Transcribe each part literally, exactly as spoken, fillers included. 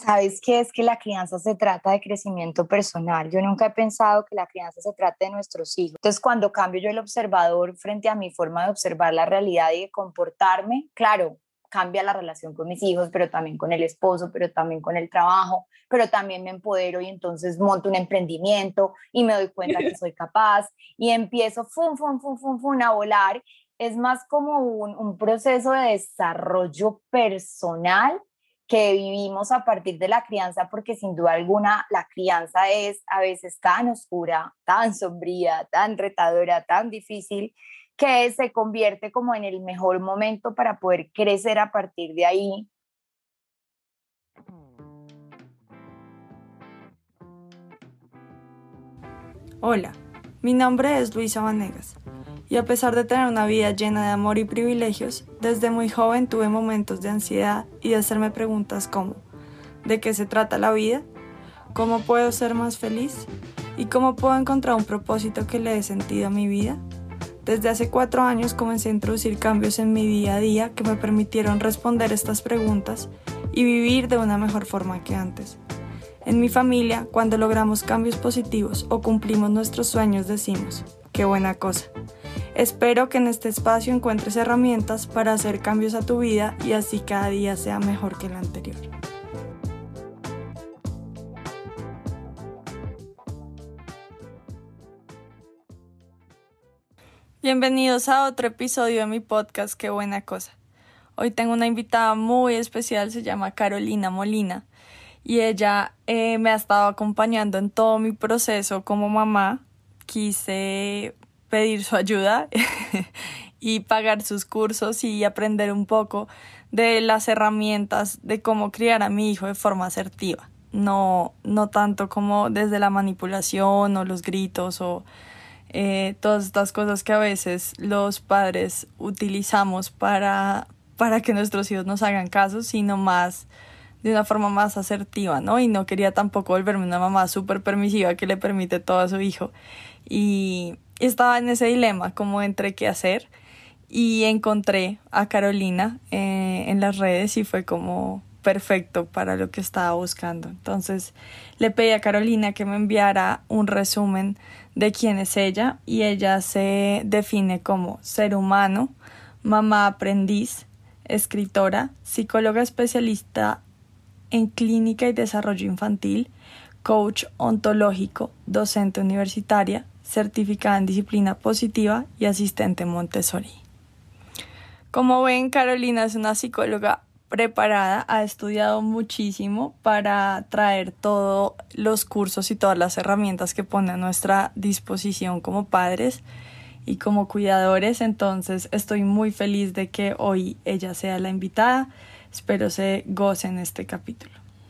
¿Sabes qué? Es que la crianza se trata de crecimiento personal. Yo nunca he pensado que la crianza se trate de nuestros hijos. Entonces, cuando cambio yo el observador frente a mi forma de observar la realidad y de comportarme, claro, cambia la relación con mis hijos, pero también con el esposo, pero también con el trabajo, pero también me empodero y entonces monto un emprendimiento y me doy cuenta que soy capaz y empiezo fum, fum, fum, fum, fum, a volar. Es más como un, un proceso de desarrollo personal que vivimos a partir de la crianza, porque sin duda alguna la crianza es a veces tan oscura, tan sombría, tan retadora, tan difícil, que se convierte como en el mejor momento para poder crecer a partir de ahí. Hola, mi nombre es Luisa Vanegas y a pesar de tener una vida llena de amor y privilegios, desde muy joven tuve momentos de ansiedad y de hacerme preguntas como ¿de qué se trata la vida? ¿Cómo puedo ser más feliz? ¿Y cómo puedo encontrar un propósito que le dé sentido a mi vida? Desde hace cuatro años comencé a introducir cambios en mi día a día que me permitieron responder estas preguntas y vivir de una mejor forma que antes. En mi familia, cuando logramos cambios positivos o cumplimos nuestros sueños, decimos, ¡qué buena cosa! Espero que en este espacio encuentres herramientas para hacer cambios a tu vida y así cada día sea mejor que el anterior. Bienvenidos a otro episodio de mi podcast, ¡qué buena cosa! Hoy tengo una invitada muy especial, se llama Carolina Molina. Y ella eh, me ha estado acompañando en todo mi proceso como mamá. Quise pedir su ayuda y pagar sus cursos y aprender un poco de las herramientas de cómo criar a mi hijo de forma asertiva. No, no tanto como desde la manipulación o los gritos o eh, todas estas cosas que a veces los padres utilizamos para, para que nuestros hijos nos hagan caso, sino más de una forma más asertiva, ¿no? Y no quería tampoco volverme una mamá súper permisiva que le permite todo a su hijo. Y estaba en ese dilema, como entre qué hacer. Y encontré a Carolina eh, en las redes y fue como perfecto para lo que estaba buscando. Entonces le pedí a Carolina que me enviara un resumen de quién es ella y ella se define como ser humano, mamá aprendiz, escritora, psicóloga especialista en clínica y desarrollo infantil, coach ontológico, docente universitaria, certificada en disciplina positiva y asistente Montessori. Como ven, Carolina es una psicóloga preparada, ha estudiado muchísimo para traer todos los cursos y todas las herramientas que pone a nuestra disposición como padres y como cuidadores, entonces estoy muy feliz de que hoy ella sea la invitada. Espero se gocen este capítulo.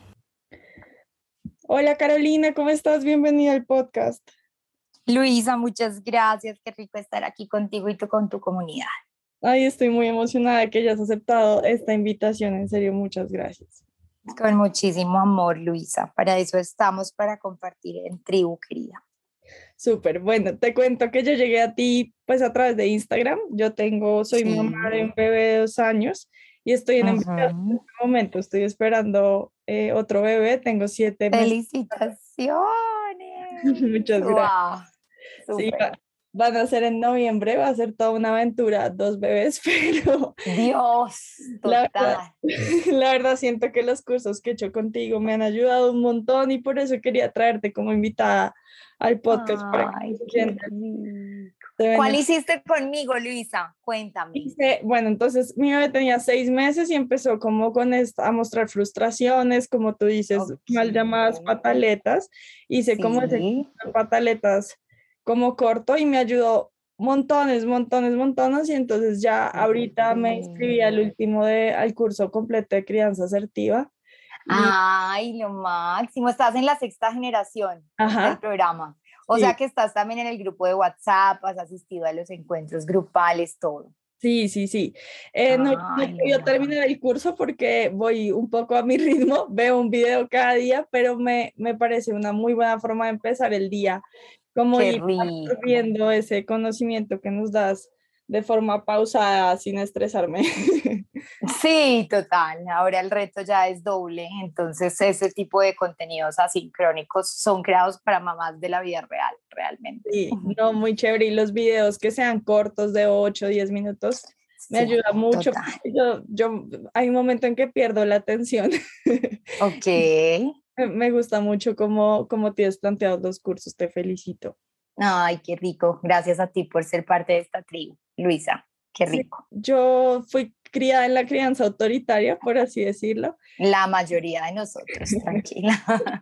Hola Carolina, ¿cómo estás? Bienvenida al podcast. Luisa, muchas gracias. Qué rico estar aquí contigo y tú con tu comunidad. Ay, estoy muy emocionada de que hayas aceptado esta invitación. En serio, muchas gracias. Con muchísimo amor, Luisa. Para eso estamos, para compartir en tribu, querida. Súper, bueno, te cuento que yo llegué a ti pues a través de Instagram. Yo tengo, soy sí. mamá de un bebé de dos años y estoy en embarazo uh-huh. en este momento. Estoy esperando eh, otro bebé, tengo siete meses. ¡Felicitaciones! Muchas gracias. Wow, sí, va, van a ser en noviembre, va a ser toda una aventura, dos bebés, pero... Dios, total. La verdad, la verdad siento que los cursos que he hecho contigo me han ayudado un montón y por eso quería traerte como invitada al podcast. Ay, para que qué ¿Cuál hiciste conmigo, Luisa? Cuéntame. Hice, bueno, entonces mi bebé tenía seis meses y empezó como con esta, a mostrar frustraciones, como tú dices, okay. mal llamadas pataletas. Hice sí. como ese pataletas como corto y me ayudó montones, montones, montones y entonces ya ahorita me inscribí al último de, al curso completo de crianza asertiva. Y... Ay, lo máximo, estás en la sexta generación Ajá. del programa. O sí. sea que estás también en el grupo de WhatsApp, has asistido a los encuentros grupales, todo. Sí, sí, sí. Eh, no, Ay, no yo no. terminé el curso porque voy un poco a mi ritmo, veo un video cada día, pero me, me parece una muy buena forma de empezar el día, como Qué ir viendo ese conocimiento que nos das de forma pausada, sin estresarme. Sí, total. Ahora el reto ya es doble. Entonces, ese tipo de contenidos asincrónicos son creados para mamás de la vida real, realmente. Sí, no, muy chévere. Y los videos que sean cortos de ocho o diez minutos me Sí, ayuda mucho. total. Yo, yo, hay un momento en que pierdo la atención. Ok. Me me gusta mucho cómo, cómo tienes planteado los cursos, te felicito. Ay, qué rico. Gracias a ti por ser parte de esta tribu, Luisa. Qué Sí, rico. yo fui criada en la crianza autoritaria, por así decirlo. La mayoría de nosotros, tranquila.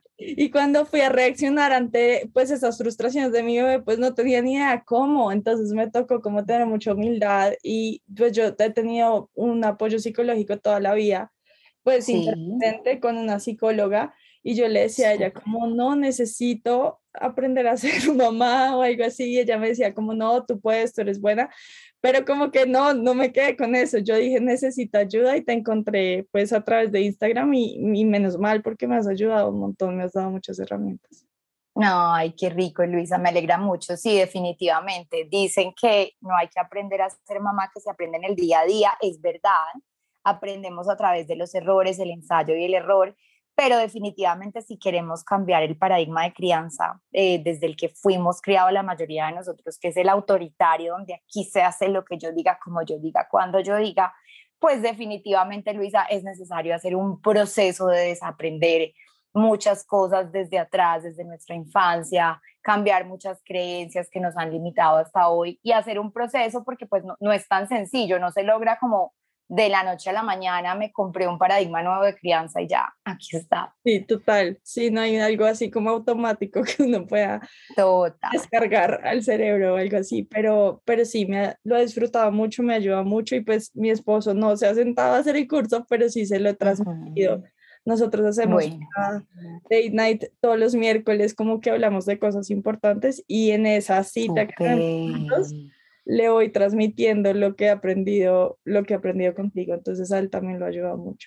Y cuando fui a reaccionar ante pues esas frustraciones de mi bebé, pues no tenía ni idea cómo, entonces me tocó como tener mucha humildad y pues yo he tenido un apoyo psicológico toda la vida, pues Sí, intermitente con una psicóloga y yo le decía a ella súper. como no necesito aprender a ser mamá o algo así y ella me decía como no, tú puedes, tú eres buena, pero como que no, no me quedé con eso. Yo dije, necesito ayuda y te encontré pues a través de Instagram y, y menos mal porque me has ayudado un montón, me has dado muchas herramientas. No, ay, qué rico, Luisa, me alegra mucho. Sí, definitivamente. Dicen que no hay que aprender a ser mamá, que se aprende en el día a día. Es verdad, aprendemos a través de los errores, el ensayo y el error, pero definitivamente si queremos cambiar el paradigma de crianza eh, desde el que fuimos criados la mayoría de nosotros, que es el autoritario, donde aquí se hace lo que yo diga, como yo diga, cuando yo diga, pues definitivamente, Luisa, es necesario hacer un proceso de desaprender muchas cosas desde atrás, desde nuestra infancia, cambiar muchas creencias que nos han limitado hasta hoy y hacer un proceso porque pues no, no es tan sencillo, no se logra como de la noche a la mañana me compré un paradigma nuevo de crianza y ya, aquí está. Sí, total. Sí, no hay algo así como automático que uno pueda Total. descargar al cerebro o algo así, pero, pero sí, me ha- lo he disfrutado mucho, me ayuda mucho y pues mi esposo no se ha sentado a hacer el curso, pero sí se lo he transmitido. Uh-huh. Nosotros hacemos Bueno, una date night todos los miércoles, como que hablamos de cosas importantes y en esa cita que tenemos juntos, súper. le voy transmitiendo lo que he aprendido, lo que he aprendido contigo, entonces a él también lo ha ayudado mucho.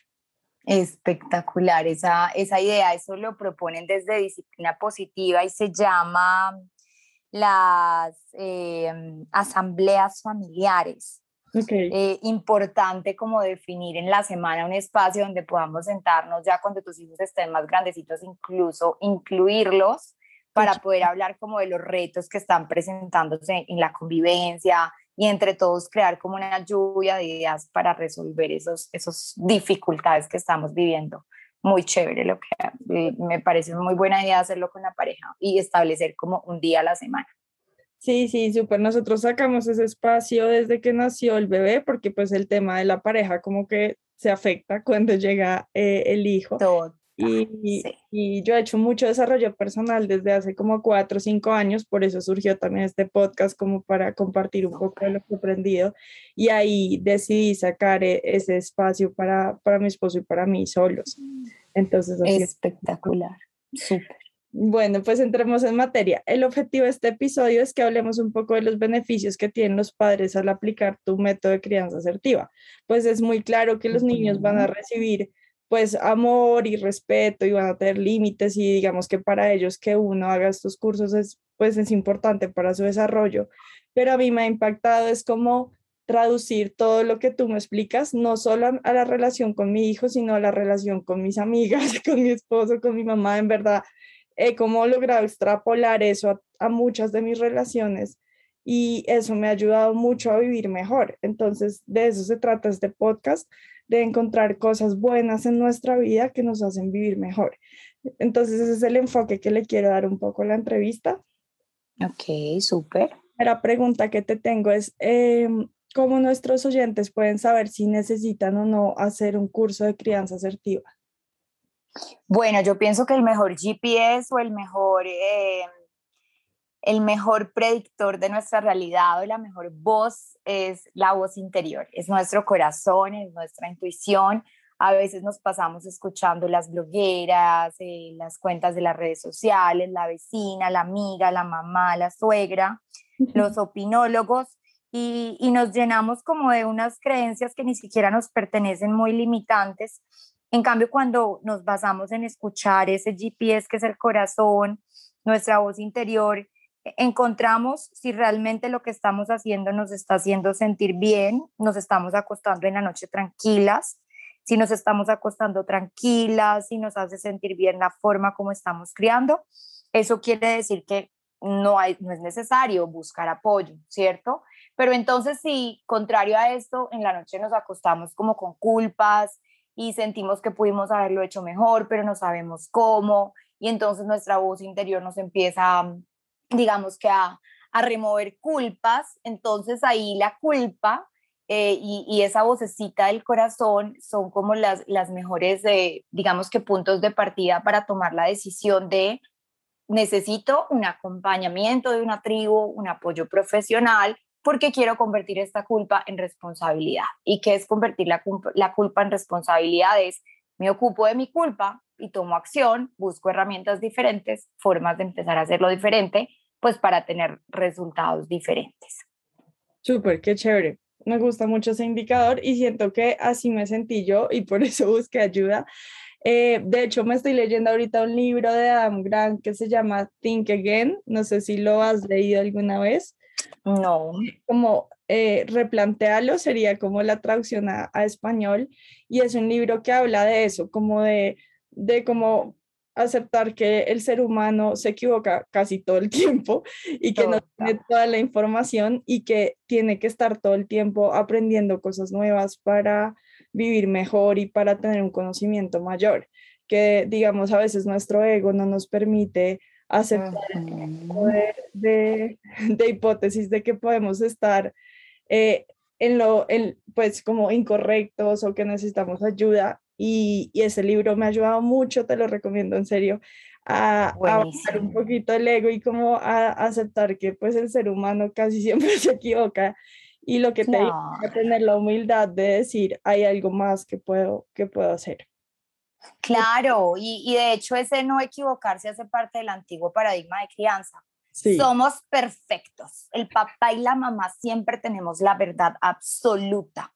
Espectacular esa, esa idea, eso lo proponen desde disciplina positiva y se llama las eh, asambleas familiares. Ok, Eh, importante como definir en la semana un espacio donde podamos sentarnos ya cuando tus hijos estén más grandecitos, incluso incluirlos qué para ch- poder hablar como de los retos que están presentándose en la convivencia y entre todos crear como una lluvia de ideas para resolver esos, esos dificultades que estamos viviendo. Muy chévere lo que eh, me parece muy buena idea hacerlo con la pareja y establecer como un día a la semana. Sí, sí, súper. Nosotros sacamos ese espacio desde que nació el bebé, porque pues el tema de la pareja como que se afecta cuando llega eh, el hijo. Total, Y, sí. y yo he hecho mucho desarrollo personal desde hace como cuatro o cinco años, por eso surgió también este podcast como para compartir un poco de lo que he aprendido. Y ahí decidí sacar e- ese espacio para, para mi esposo y para mí solos. Entonces así es. Espectacular, súper. Bueno, pues entremos en materia. El objetivo de este episodio es que hablemos un poco de los beneficios que tienen los padres al aplicar tu método de crianza asertiva. Pues es muy claro que los niños van a Uh-huh. recibir pues amor y respeto y van a tener límites y digamos que para ellos que uno haga estos cursos es pues es importante para su desarrollo. Pero a mí me ha impactado es como traducir todo lo que tú me explicas, no solo a, a la relación con mi hijo, sino a la relación con mis amigas, con mi esposo, con mi mamá, en verdad he como logrado extrapolar eso a, a muchas de mis relaciones y eso me ha ayudado mucho a vivir mejor. Entonces, de eso se trata este podcast, de encontrar cosas buenas en nuestra vida que nos hacen vivir mejor. Entonces, ese es el enfoque que le quiero dar un poco a la entrevista. Ok, súper. La pregunta que te tengo es, eh, ¿cómo nuestros oyentes pueden saber si necesitan o no hacer un curso de crianza asertiva? Bueno, yo pienso que el mejor G P S o el mejor, eh, el mejor predictor de nuestra realidad o la mejor voz es la voz interior, es nuestro corazón, es nuestra intuición. A veces nos pasamos escuchando las blogueras, eh, las cuentas de las redes sociales, la vecina, la amiga, la mamá, la suegra, los opinólogos y, y nos llenamos como de unas creencias que ni siquiera nos pertenecen, muy limitantes. En cambio, cuando nos basamos en escuchar ese G P S que es el corazón, nuestra voz interior, encontramos si realmente lo que estamos haciendo nos está haciendo sentir bien, nos estamos acostando en la noche tranquilas, si nos estamos acostando tranquilas, si nos hace sentir bien la forma como estamos criando, eso quiere decir que no, hay, no es necesario buscar apoyo, ¿cierto? Pero entonces si, contrario a esto, en la noche nos acostamos como con culpas y sentimos que pudimos haberlo hecho mejor, pero no sabemos cómo, y entonces nuestra voz interior nos empieza, digamos que a, a remover culpas, entonces ahí la culpa eh, y, y esa vocecita del corazón son como las, las mejores, eh, digamos que puntos de partida para tomar la decisión de necesito un acompañamiento de una tribu, un apoyo profesional, porque quiero convertir esta culpa en responsabilidad. ¿Y qué es convertir la, la culpa en responsabilidad? Es, me ocupo de mi culpa y tomo acción, busco herramientas diferentes, formas de empezar a hacerlo diferente, pues para tener resultados diferentes. Súper, qué chévere. Me gusta mucho ese indicador y siento que así me sentí yo y por eso busqué ayuda. Eh, de hecho, me estoy leyendo ahorita un libro de Adam Grant que se llama Think Again. No sé si lo has leído alguna vez. No. Como eh, replantearlo sería como la traducción a, a español, y es un libro que habla de eso, como de, de cómo aceptar que el ser humano se equivoca casi todo el tiempo y que no tiene toda la información y que tiene que estar todo el tiempo aprendiendo cosas nuevas para vivir mejor y para tener un conocimiento mayor, que digamos a veces nuestro ego no nos permite aceptar uh-huh. de, de, de hipótesis de que podemos estar eh, en lo, en, pues como incorrectos o que necesitamos ayuda, y, y ese libro me ha ayudado mucho, te lo recomiendo en serio, a, a bajar un poquito el ego y como a, a aceptar que pues el ser humano casi siempre se equivoca, y lo que te digo, a tener la humildad de decir hay algo más que puedo, que puedo hacer. Claro, y, y de hecho ese no equivocarse hace parte del antiguo paradigma de crianza. Sí. Somos perfectos. El papá y la mamá siempre tenemos la verdad absoluta.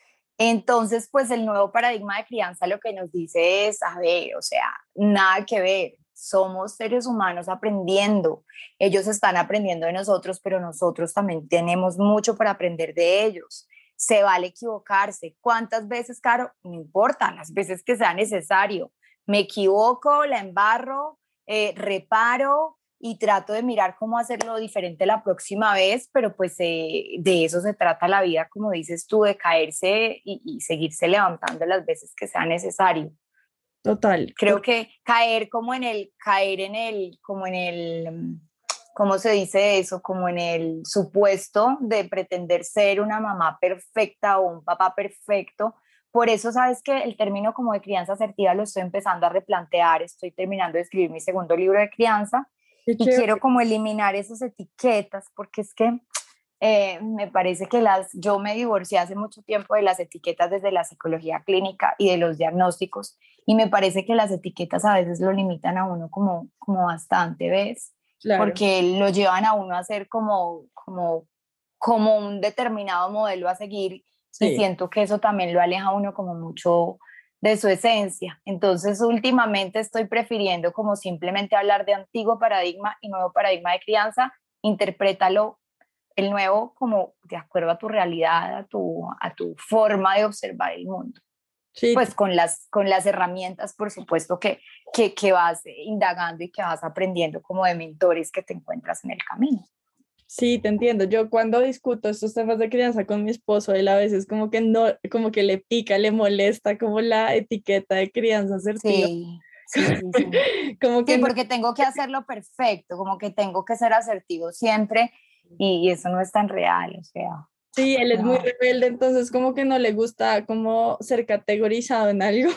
Entonces, pues el nuevo paradigma de crianza lo que nos dice es, a ver, o sea, nada que ver. Somos seres humanos aprendiendo. Ellos están aprendiendo de nosotros, pero nosotros también tenemos mucho para aprender de ellos. Se vale equivocarse. ¿Cuántas veces, Caro? No importa, las veces que sea necesario. Me equivoco, la embarro, eh, reparo y trato de mirar cómo hacerlo diferente la próxima vez, pero pues eh, de eso se trata la vida, como dices tú, de caerse y, y seguirse levantando las veces que sea necesario. Total. Creo total. que caer como en el, caer en el, como en el, ¿cómo se dice eso? Como en el supuesto de pretender ser una mamá perfecta o un papá perfecto. Por eso, sabes que el término como de crianza asertiva lo estoy empezando a replantear. Estoy terminando de escribir mi segundo libro de crianza y quiero como eliminar esas etiquetas, porque es que eh, me parece que las, yo me divorcié hace mucho tiempo de las etiquetas desde la psicología clínica y de los diagnósticos, y me parece que las etiquetas a veces lo limitan a uno como, como bastante, ¿ves? Claro. Porque lo llevan a uno a ser como, como, como un determinado modelo a seguir, sí. Y siento que eso también lo aleja a uno como mucho de su esencia. Entonces, últimamente estoy prefiriendo como simplemente hablar de antiguo paradigma y nuevo paradigma de crianza, interprétalo el nuevo como de acuerdo a tu realidad, a tu, a tu forma de observar el mundo. Sí. Pues con las, con las herramientas, por supuesto, que, que, que vas indagando y que vas aprendiendo como de mentores que te encuentras en el camino. Sí, te entiendo. Yo cuando discuto estos temas de crianza con mi esposo, él a veces como que no, como que le pica, le molesta como la etiqueta de crianza asertiva. Sí, sí, sí, sí. como que sí, porque no... tengo que hacerlo perfecto, como que tengo que ser asertivo siempre, y, y eso no es tan real, o sea. Sí, él es no. muy rebelde, entonces como que no le gusta como ser categorizado en algo.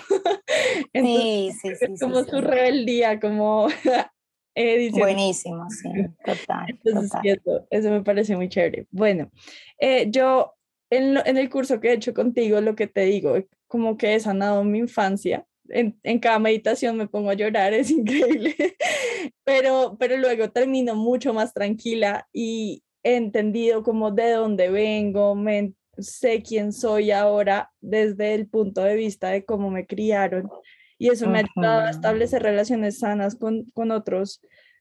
Entonces, sí, sí, sí. Es como sí, su sí. rebeldía, como... eh, diciendo... Buenísimo, sí, total. Entonces, total. Sí, eso, eso me parece muy chévere. Bueno, eh, yo en, en el curso que he hecho contigo, lo que te digo, como que he sanado mi infancia. En, en cada meditación me pongo a llorar, es increíble, pero, pero luego termino mucho más tranquila y he entendido como de dónde vengo, me, sé quién soy ahora desde el punto de vista de cómo me criaron, y eso me ha ayudado a establecer relaciones sanas con, con otros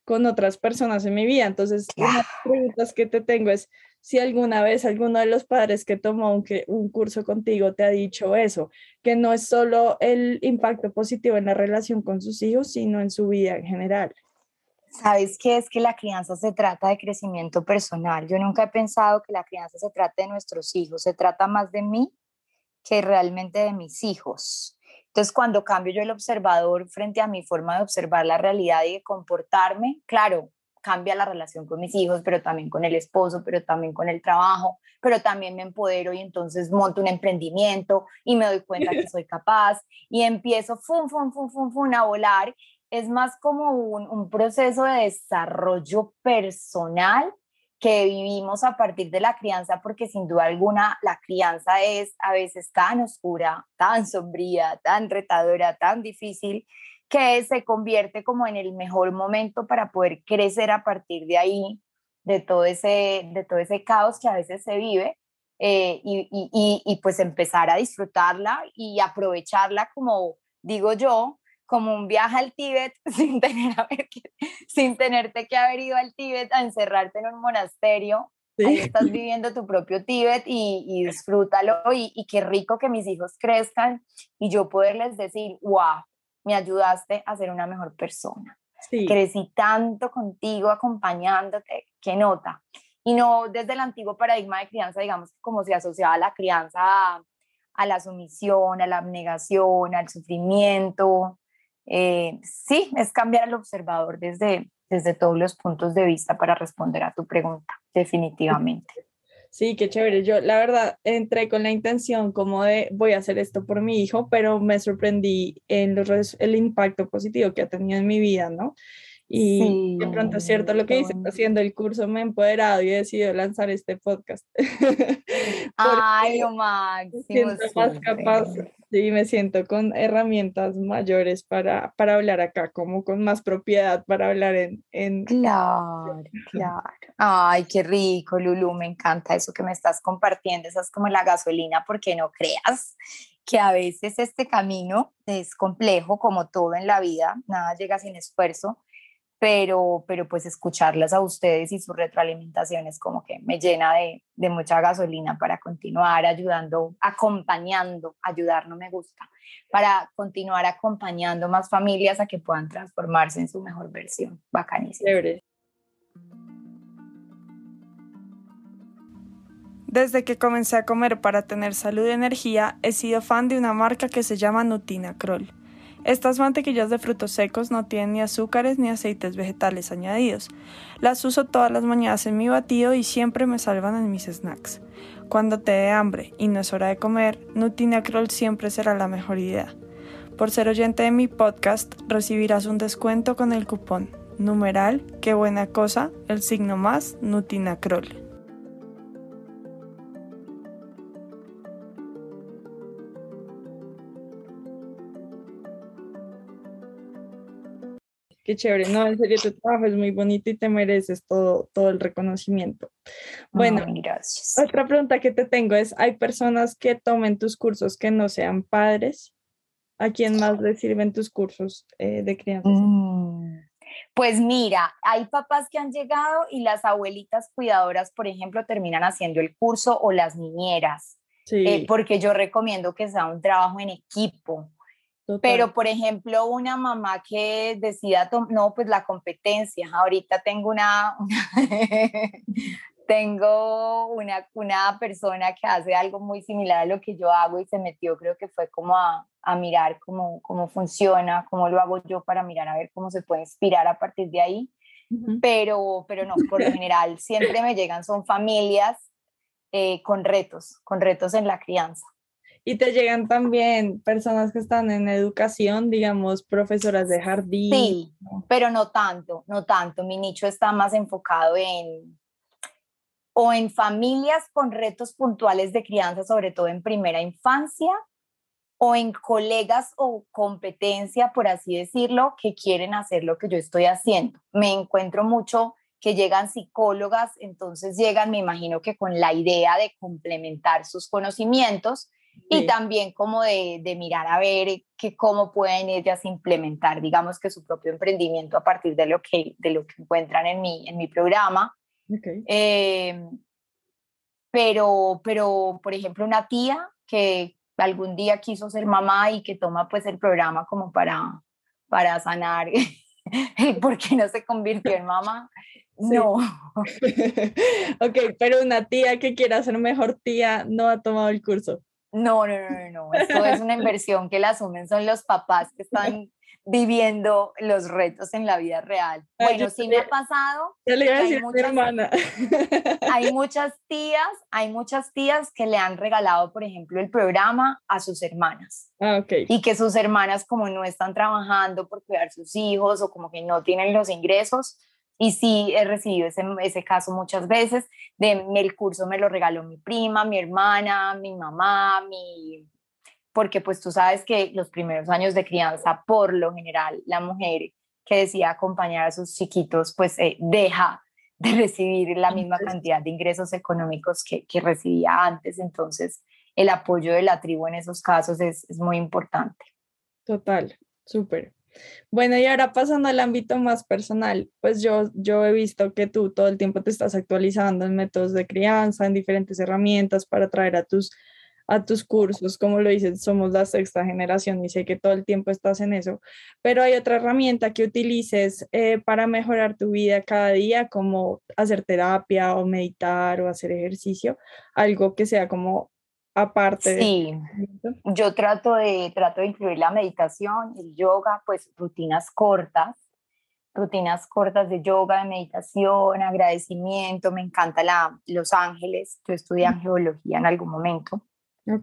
con otras personas en mi vida. Entonces, una de las preguntas que te tengo es si alguna vez alguno de los padres que tomó un, que- un curso contigo te ha dicho eso, que no es solo el impacto positivo en la relación con sus hijos, sino en su vida en general. ¿Sabes qué? Es que la crianza se trata de crecimiento personal. Yo nunca he pensado que la crianza se trate de nuestros hijos, se trata más de mí que realmente de mis hijos. Entonces, cuando cambio yo el observador frente a mi forma de observar la realidad y de comportarme, claro, cambia la relación con mis hijos, pero también con el esposo, pero también con el trabajo, pero también me empodero y entonces monto un emprendimiento y me doy cuenta que soy capaz y empiezo fum, fum, fum, fum, fum, a volar. Es más como un, un proceso de desarrollo personal que vivimos a partir de la crianza, porque sin duda alguna la crianza es a veces tan oscura, tan sombría, tan retadora, tan difícil, que se convierte como en el mejor momento para poder crecer a partir de ahí, de todo ese, de todo ese caos que a veces se vive, eh, y, y, y, y pues empezar a disfrutarla y aprovecharla, como digo yo, como un viaje al Tíbet sin, tener a ver que, sin tenerte que haber ido al Tíbet a encerrarte en un monasterio. Sí. Ahí estás viviendo tu propio Tíbet y, y disfrútalo y, y qué rico que mis hijos crezcan y yo poderles decir, wow, me ayudaste a ser una mejor persona. Sí. Crecí tanto contigo, acompañándote, qué nota. Y no desde el antiguo paradigma de crianza, digamos, como se asociaba la crianza a, a la sumisión, a la abnegación, al sufrimiento. Eh, sí, es cambiar al observador desde, desde todos los puntos de vista para responder a tu pregunta, definitivamente. Sí, qué chévere. Yo, la verdad, entré con la intención como de voy a hacer esto por mi hijo, pero me sorprendí en los, el impacto positivo que ha tenido en mi vida, ¿no? Y Sí, de pronto es cierto lo que dices, bueno. haciendo el curso me he empoderado y he decidido lanzar este podcast. Ay, Porque lo me máximo, siento más capaz súper. y me siento con herramientas mayores para, para hablar acá, como con más propiedad para hablar en... en... Claro, claro. Ay, qué rico, Lulu, me encanta eso que me estás compartiendo. Esa es como la gasolina, porque no creas que a veces este camino es complejo, como todo en la vida, nada llega sin esfuerzo, pero, pero pues escucharlas a ustedes y sus retroalimentaciones como que me llena de, de mucha gasolina para continuar ayudando, acompañando, ayudar no me gusta, para continuar acompañando más familias a que puedan transformarse en su mejor versión. Bacanísimo. Chévere. Desde que comencé a comer para tener salud y energía, he sido fan de una marca que se llama Nutinacrol. Estas mantequillas de frutos secos no tienen ni azúcares ni aceites vegetales añadidos. Las uso todas las mañanas en mi batido y siempre me salvan en mis snacks. Cuando te dé hambre y no es hora de comer, Nutinacrol siempre será la mejor idea. Por ser oyente de mi podcast, recibirás un descuento con el cupón numeral, qué buena cosa, el signo más, Nutinacrol. Qué chévere, no, en serio tu trabajo es muy bonito y te mereces todo, todo el reconocimiento. Bueno, Ay, gracias. otra pregunta que te tengo es, ¿hay personas que tomen tus cursos que no sean padres? ¿A quién más les sirven tus cursos eh, de crianza? Mm, Pues mira, hay papás que han llegado y las abuelitas cuidadoras, por ejemplo, terminan haciendo el curso o las niñeras, eh, Sí, porque yo recomiendo que sea un trabajo en equipo. total. Pero, por ejemplo, una mamá que decida, no, pues la competencia. Ahorita tengo una, una tengo una, una persona que hace algo muy similar a lo que yo hago y se metió, creo que fue como a, a mirar cómo, cómo funciona, cómo lo hago yo para mirar a ver cómo se puede inspirar a partir de ahí. Uh-huh. Pero, pero no, por lo general siempre me llegan, son familias eh, con retos, con retos en la crianza. Y te llegan también personas que están en educación, digamos, profesoras de jardín, Sí, ¿no? pero no tanto, no tanto. Mi nicho está más enfocado en o en familias con retos puntuales de crianza, sobre todo en primera infancia, o en colegas o competencia, por así decirlo, que quieren hacer lo que yo estoy haciendo. Me encuentro mucho que llegan psicólogas, entonces llegan, me imagino que con la idea de complementar sus conocimientos, y Sí. también como de, de mirar a ver que cómo pueden ellas implementar, digamos que su propio emprendimiento a partir de lo que, de lo que encuentran en mi, en mi programa. Okay. Eh, pero, pero, por ejemplo, una tía que algún día quiso ser mamá y que toma pues el programa como para, para sanar por qué no se convirtió en mamá, Sí. no. Ok, pero una tía que quiera ser mejor tía no ha tomado el curso. No, no, no, no, no. Esto es una inversión que la asumen son los papás que están viviendo los retos en la vida real. Ay, yo, Bueno, sí me le, ha pasado yo le iba a que hay decir a mi muchas, hermana. hay muchas tías, hay muchas tías que le han regalado, por ejemplo, el programa a sus hermanas Ah, ok. y que sus hermanas como no están trabajando por cuidar sus hijos o como que no tienen los ingresos. Y sí, he recibido ese, ese caso muchas veces. De, el curso me lo regaló mi prima, mi hermana, mi mamá, mi, porque pues tú sabes que los primeros años de crianza, por lo general, la mujer que decía acompañar a sus chiquitos, pues eh, deja de recibir la misma cantidad de ingresos económicos que, que recibía antes. Entonces, el apoyo de la tribu en esos casos es, es muy importante. Total, súper. Bueno, y ahora pasando al ámbito más personal, pues yo, yo he visto que tú todo el tiempo te estás actualizando en métodos de crianza, en diferentes herramientas para traer a tus, a tus cursos. Como lo dices, somos la sexta generación y sé que todo el tiempo estás en eso, pero hay otra herramienta que utilices eh, para mejorar tu vida cada día, como hacer terapia o meditar o hacer ejercicio, algo que sea como aparte de... Sí, yo trato de, trato de incluir la meditación, el yoga, pues rutinas cortas, rutinas cortas de yoga, de meditación, agradecimiento. Me encanta la, Los Ángeles. Yo estudié angeología en algún momento. Ok,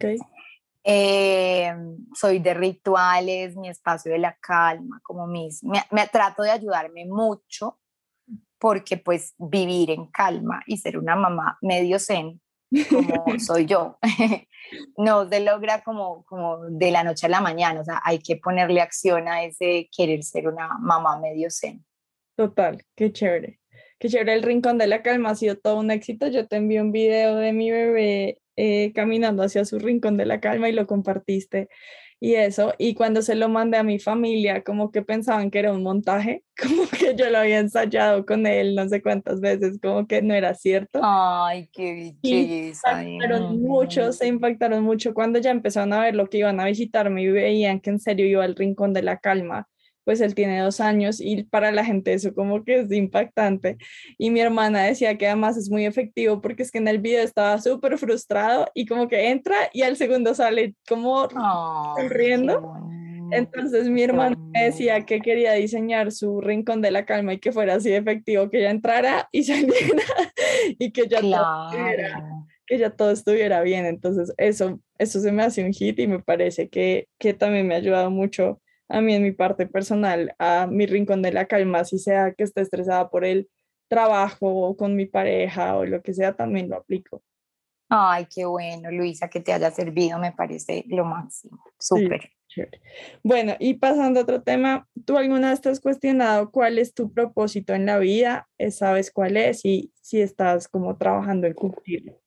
Eh, Soy de rituales, mi espacio de la calma, como mis, me, me trato de ayudarme mucho porque pues vivir en calma y ser una mamá medio zen como soy yo, no se logra como, como de la noche a la mañana, o sea, hay que ponerle acción a ese querer ser una mamá medio zen. total, qué chévere. Qué chévere, el Rincón de la Calma ha sido todo un éxito. Yo te envié un video de mi bebé eh, caminando hacia su Rincón de la Calma y lo compartiste y eso. Y cuando se lo mandé a mi familia, como que pensaban que era un montaje, como que yo lo había ensayado con él no sé cuántas veces, como que no era cierto. Ay, qué Y belleza. impactaron mucho, se impactaron mucho cuando ya empezaron a ver lo que iban a visitarme y veían que en serio iba al Rincón de la Calma. Pues él tiene dos años y para la gente eso como que es impactante. Y mi hermana decía que además es muy efectivo porque es que en el video estaba súper frustrado y como que entra y al segundo sale como Ay, qué riendo. bonito, Entonces mi qué hermana me bonito. decía que quería diseñar su rincón de la calma y que fuera así de efectivo, que ella entrara y saliera y que ya todo estuviera, Claro. que ya todo estuviera bien. Entonces eso, eso se me hace un hit y me parece que, que también me ha ayudado mucho a mí en mi parte personal, a mi rincón de la calma, si sea que esté estresada por el trabajo o con mi pareja o lo que sea, también lo aplico. Ay, qué bueno, Luisa, que te haya servido, me parece lo máximo. Sí, Súper. chévere. Bueno, y pasando a otro tema, ¿tú alguna vez te has cuestionado cuál es tu propósito en la vida? Eh, ¿Sabes cuál es? Y si estás como trabajando en cumplirlo.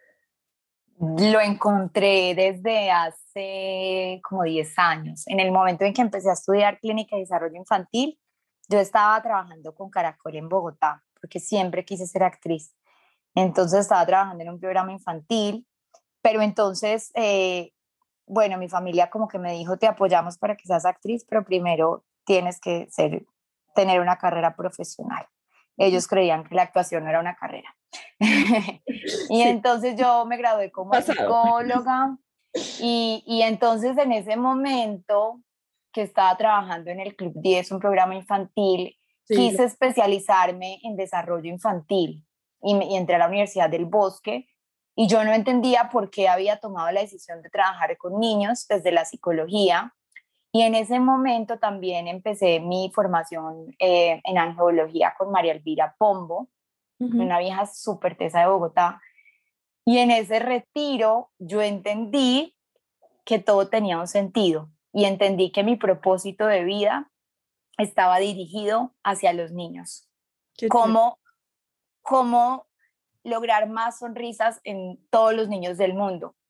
Lo encontré desde hace como diez años. En el momento en que empecé a estudiar clínica y desarrollo infantil, yo estaba trabajando con Caracol en Bogotá, porque siempre quise ser actriz. Entonces estaba trabajando en un programa infantil, pero entonces, eh, bueno, mi familia como que me dijo, te apoyamos para que seas actriz, pero primero tienes que ser, tener una carrera profesional. Ellos creían que la actuación no era una carrera. Y Sí, entonces yo me gradué como pasado. psicóloga y, y entonces en ese momento que estaba trabajando en el Club diez, un programa infantil, Sí, lo- quise especializarme en desarrollo infantil y, me, y entré a la Universidad del Bosque y yo no entendía por qué había tomado la decisión de trabajar con niños desde la psicología. Y en ese momento también empecé mi formación eh, en angiología con María Elvira Pombo, Ujú. una vieja súper tesa de Bogotá. Y en ese retiro yo entendí que todo tenía un sentido y entendí que mi propósito de vida estaba dirigido hacia los niños. Qué chévere. Cómo, cómo lograr más sonrisas en todos los niños del mundo.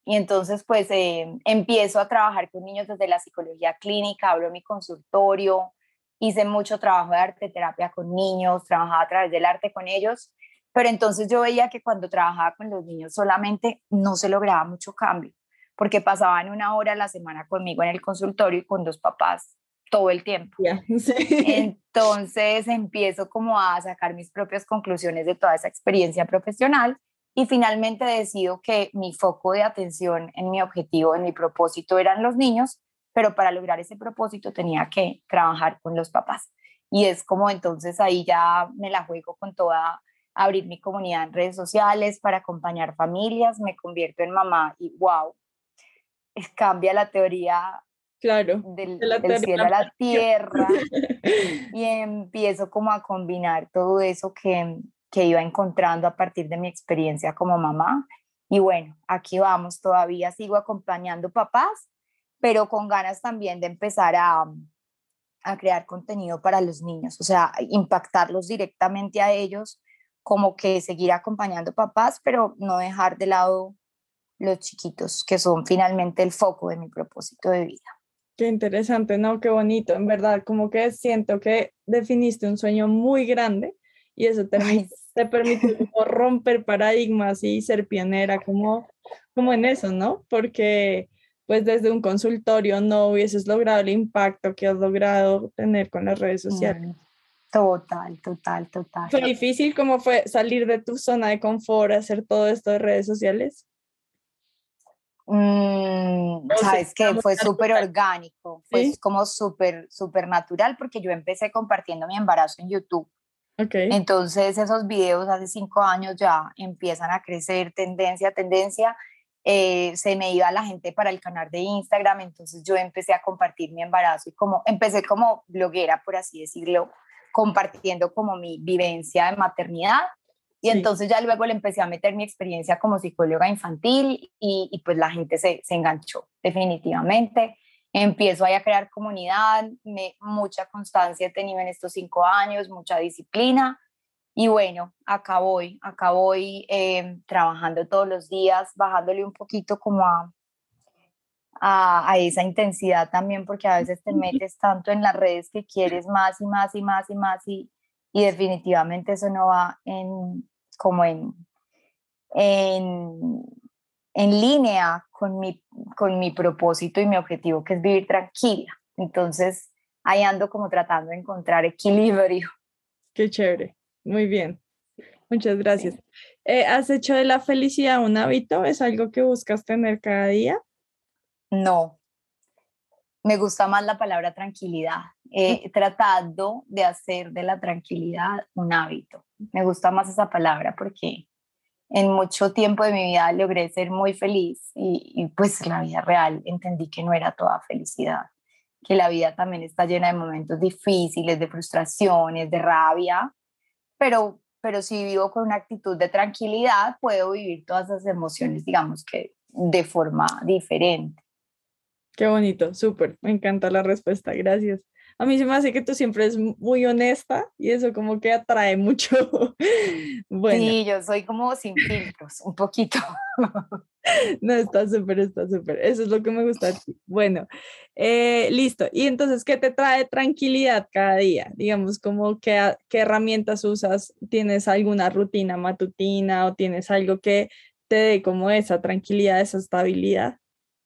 Y entonces pues eh, empiezo a trabajar con niños desde la psicología clínica, abro mi consultorio, hice mucho trabajo de arte terapia con niños, trabajaba a través del arte con ellos, pero entonces yo veía que cuando trabajaba con los niños solamente no se lograba mucho cambio, porque pasaban una hora a la semana conmigo en el consultorio y con dos papás todo el tiempo. Ya, sí. Entonces empiezo como a sacar mis propias conclusiones de toda esa experiencia profesional y finalmente decido que mi foco de atención en mi objetivo, en mi propósito eran los niños, pero para lograr ese propósito tenía que trabajar con los papás. Y es como entonces ahí ya me la juego con toda, abrir mi comunidad en redes sociales para acompañar familias, me convierto en mamá y wow, es, cambia la teoría Claro, del, de la del teoría de cielo a la la práctica. tierra y empiezo como a combinar todo eso que, que iba encontrando a partir de mi experiencia como mamá. Y bueno, aquí vamos, todavía sigo acompañando papás, pero con ganas también de empezar a, a crear contenido para los niños, o sea, impactarlos directamente a ellos, como que seguir acompañando papás, pero no dejar de lado los chiquitos, que son finalmente el foco de mi propósito de vida. Qué interesante, ¿no? Qué bonito. En verdad, como que siento que definiste un sueño muy grande y eso termi- Ay, te permitió como romper paradigmas y ser pionera como, como en eso, ¿no? Porque pues desde un consultorio no hubieses logrado el impacto que has logrado tener con las redes sociales. mm, total, total, total. ¿Fue difícil cómo fue salir de tu zona de confort, hacer todo esto de redes sociales? Mm, ¿O se sabes era que muy fue súper natural? orgánico, fue Sí, como súper, súper natural porque yo empecé compartiendo mi embarazo en YouTube. ok. Entonces esos videos hace cinco años ya empiezan a crecer tendencia a tendencia. Eh, se me iba la gente para el canal de Instagram, entonces yo empecé a compartir mi embarazo y como empecé como bloguera, por así decirlo, compartiendo como mi vivencia de maternidad. Y Sí. entonces ya luego le empecé a meter mi experiencia como psicóloga infantil y, y pues la gente se, se enganchó definitivamente. Empiezo ahí a crear comunidad, me, mucha constancia he tenido en estos cinco años, mucha disciplina. Y bueno, acá voy, acá voy eh, trabajando todos los días, bajándole un poquito como a, a, a esa intensidad también, porque a veces te metes tanto en las redes que quieres más y más y más y más y, y definitivamente eso no va en, como en, en, en línea con mi, con mi propósito y mi objetivo, que es vivir tranquila. Entonces, ahí ando como tratando de encontrar equilibrio. Qué chévere. Muy bien. Muchas gracias. Sí. Eh, ¿has hecho de la felicidad un hábito? ¿Es algo que buscas tener cada día? No, me gusta más la palabra tranquilidad. He tratado de hacer de la tranquilidad un hábito. Me gusta más esa palabra porque en mucho tiempo de mi vida logré ser muy feliz y, y pues la vida real entendí que no era toda felicidad, que la vida también está llena de momentos difíciles, de frustraciones, de rabia, pero, pero si vivo con una actitud de tranquilidad, puedo vivir todas esas emociones, digamos que de forma diferente. Qué bonito, súper. Me encanta la respuesta, gracias. A mí se me hace que tú siempre eres muy honesta y eso como que atrae mucho. Bueno, Sí, yo soy como sin filtros, un poquito. no, está súper, está súper. Eso es lo que me gusta de ti. Bueno, eh, listo. Y entonces, ¿qué te trae tranquilidad cada día? Digamos, como qué, qué herramientas usas. ¿Tienes alguna rutina matutina o tienes algo que te dé como esa tranquilidad, esa estabilidad?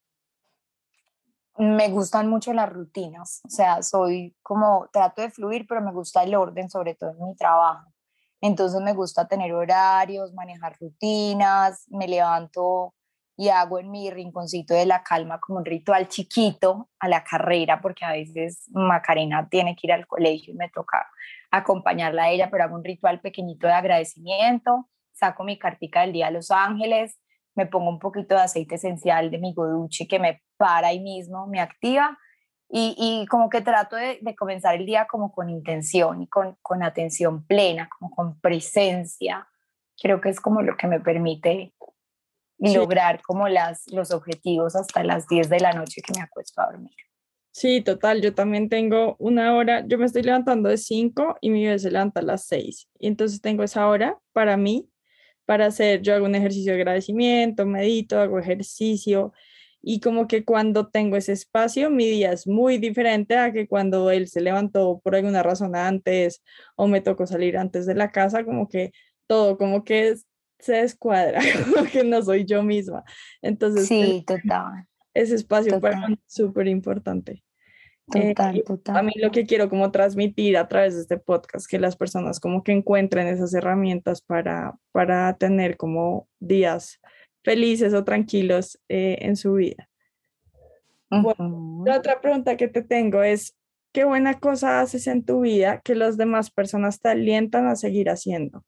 Me gustan mucho las rutinas, o sea, soy como, trato de fluir, pero me gusta el orden, sobre todo en mi trabajo. Entonces me gusta tener horarios, manejar rutinas, me levanto y hago en mi rinconcito de la calma como un ritual chiquito a la carrera, porque a veces Macarena tiene que ir al colegio y me toca acompañarla a ella, pero hago un ritual pequeñito de agradecimiento, saco mi cartica del Día de los Ángeles, me pongo un poquito de aceite esencial de mi Goduchi que me para ahí mismo, me activa y, y como que trato de, de, comenzar el día como con intención y con, con atención plena, como con presencia. Creo que es como lo que me permite Sí. lograr como las, los objetivos hasta las diez de la noche que me acuesto a dormir. Sí, total, yo también tengo una hora, yo me estoy levantando de cinco y mi bebé se levanta a las seis y entonces tengo esa hora para mí para hacer, yo hago un ejercicio de agradecimiento, medito, hago ejercicio y como que cuando tengo ese espacio, mi día es muy diferente a que cuando él se levantó por alguna razón antes o me tocó salir antes de la casa, como que todo como que es- se descuadra, como que no soy yo misma. Entonces, tener Sí, total, ese espacio para total, mí es súper importante. Eh, total, y a total. mí lo que quiero como transmitir a través de este podcast, que las personas como que encuentren esas herramientas para, para tener como días felices o tranquilos eh, en su vida. Bueno, Ujú. la otra pregunta que te tengo es, ¿qué buena cosa haces en tu vida que las demás personas te alientan a seguir haciendo?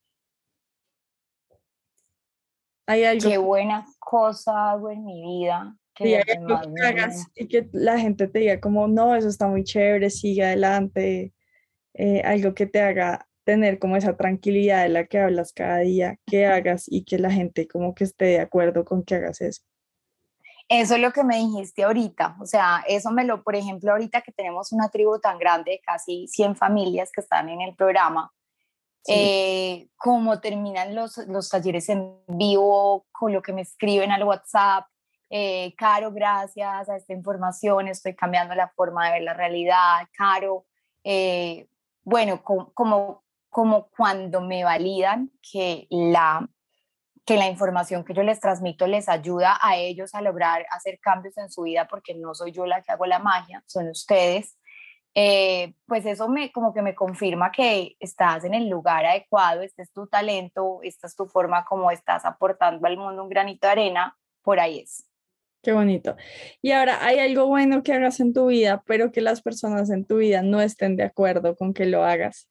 ¿Hay algo Qué que, buena cosa hago en mi vida que sí, hay los algo demás que me hagas alientan. y que la gente te diga como, no, eso está muy chévere, sigue adelante? Eh, algo que te haga tener como esa tranquilidad de la que hablas cada día, que hagas y que la gente como que esté de acuerdo con que hagas eso. Eso es lo que me dijiste ahorita, o sea, eso me lo, por ejemplo, ahorita que tenemos una tribu tan grande de casi cien familias que están en el programa, Sí, eh, cómo terminan los, los talleres en vivo, con lo que me escriben al WhatsApp, eh, Caro, gracias a esta información, estoy cambiando la forma de ver la realidad, Caro, eh, bueno, como, como, como cuando me validan que la que la información que yo les transmito les ayuda a ellos a lograr hacer cambios en su vida, porque no soy yo la que hago la magia, son ustedes, eh, pues eso me como que me confirma que estás en el lugar adecuado, este es tu talento, esta es tu forma como estás aportando al mundo un granito de arena, por ahí es. qué bonito. Y ahora, ¿hay algo bueno que hagas en tu vida, pero que las personas en tu vida no estén de acuerdo con que lo hagas?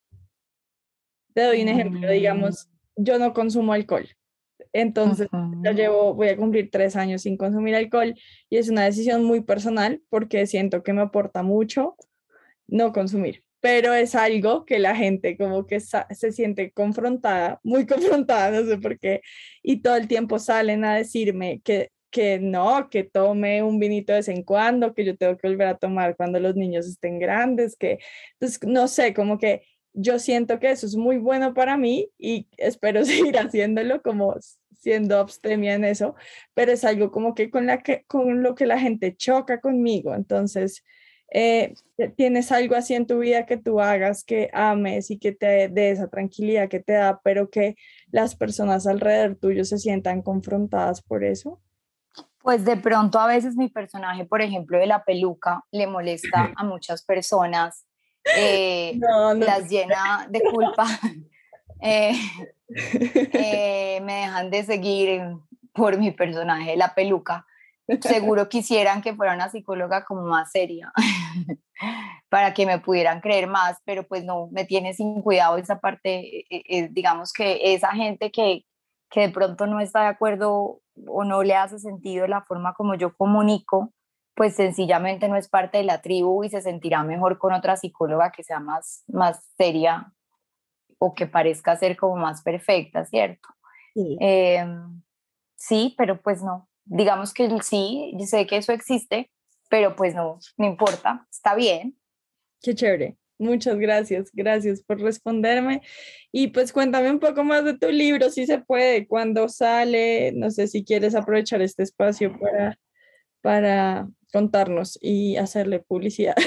Te doy un ejemplo, Mm, digamos, yo no consumo alcohol. Entonces, ya ujú. llevo, voy a cumplir tres años sin consumir alcohol y es una decisión muy personal porque siento que me aporta mucho no consumir, pero es algo que la gente como que sa- se siente confrontada, muy confrontada, no sé por qué, y todo el tiempo salen a decirme que, que no, que tome un vinito de vez en cuando, que yo tengo que volver a tomar cuando los niños estén grandes, que, entonces, no sé, como que yo siento que eso es muy bueno para mí y espero seguir haciéndolo como siendo abstemia en eso, pero es algo como que con, la que, con lo que la gente choca conmigo, entonces eh, ¿tienes algo así en tu vida que tú hagas, que ames y que te dé esa tranquilidad que te da, pero que las personas alrededor tuyo se sientan confrontadas por eso? Pues de pronto a veces mi personaje, por ejemplo, de la peluca, le molesta a muchas personas, eh, No, no te... las llena de culpa, eh, eh, me dejan de seguir por mi personaje de la peluca. Seguro quisieran que fuera una psicóloga como más seria para que me pudieran creer más, pero pues no, me tiene sin cuidado esa parte, eh, eh, digamos que esa gente que, que de pronto no está de acuerdo o no le hace sentido la forma como yo comunico, pues sencillamente no es parte de la tribu y se sentirá mejor con otra psicóloga que sea más, más seria o que parezca ser como más perfecta, ¿cierto? Sí, Eh, sí, pero pues no. Digamos que sí, yo sé que eso existe, pero pues no, no importa, está bien. qué chévere. Muchas gracias, gracias por responderme. Y pues cuéntame un poco más de tu libro, si se puede, cuándo sale, no sé si quieres aprovechar este espacio para, para contarnos y hacerle publicidad.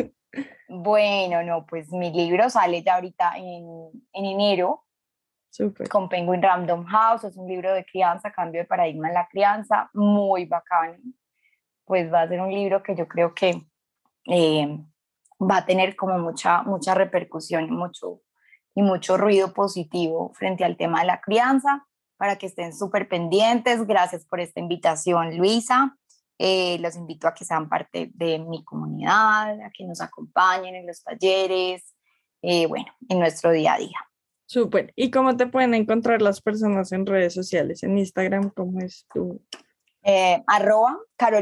Bueno, no, pues mi libro sale ya ahorita en, en enero Súper. con Penguin Random House, es un libro de crianza, cambio de paradigma en la crianza, muy bacán. Pues va a ser un libro que yo creo que eh, va a tener como mucha, mucha repercusión y mucho, y mucho ruido positivo frente al tema de la crianza, para que estén súper pendientes. Gracias por esta invitación, Luisa. Eh, los invito a que sean parte de mi comunidad, a que nos acompañen en los talleres, eh, bueno, en nuestro día a día. Súper. ¿Y cómo te pueden encontrar las personas en redes sociales? En Instagram, ¿cómo es tu? Eh, arroba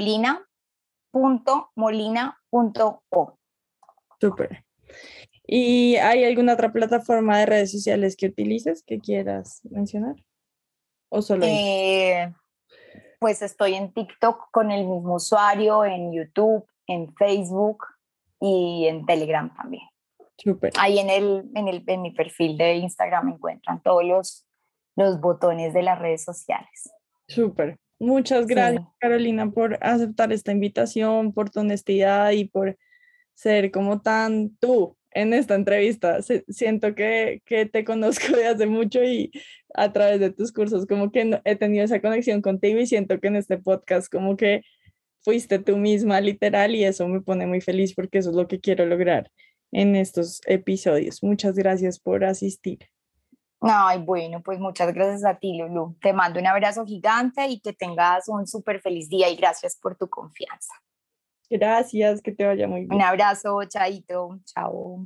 carolina.molina.o. Súper. ¿Y hay alguna otra plataforma de redes sociales que utilices que quieras mencionar? ¿O solo ahí? Eh, pues estoy en TikTok con el mismo usuario, en YouTube, en Facebook y en Telegram también. Súper. Ahí en, el, en, el, en mi perfil de Instagram me encuentran todos los, los botones de las redes sociales. Súper. Muchas gracias, sí. Carolina, por aceptar esta invitación, por tu honestidad y por ser como tan tú en esta entrevista. Se, siento que, que te conozco de hace mucho y a través de tus cursos como que no, he tenido esa conexión contigo y siento que en este podcast como que fuiste tú misma literal y eso me pone muy feliz porque eso es lo que quiero lograr en estos episodios. Muchas gracias por asistir. Ay, bueno, pues muchas gracias a ti, Lulu. Te mando un abrazo gigante y que tengas un súper feliz día y gracias por tu confianza. Gracias, que te vaya muy bien. Un abrazo, chaito, chao.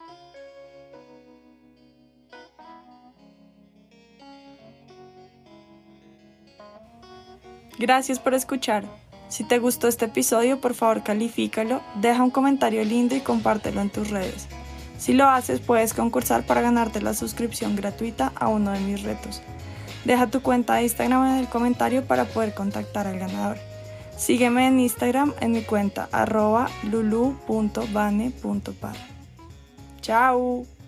Gracias por escuchar. Si te gustó este episodio, por favor califícalo, deja un comentario lindo y compártelo en tus redes. Si lo haces, puedes concursar para ganarte la suscripción gratuita a uno de mis retos. Deja tu cuenta de Instagram en el comentario para poder contactar al ganador. Sígueme en Instagram en mi cuenta arroba lulu punto bane punto par. ¡Chao!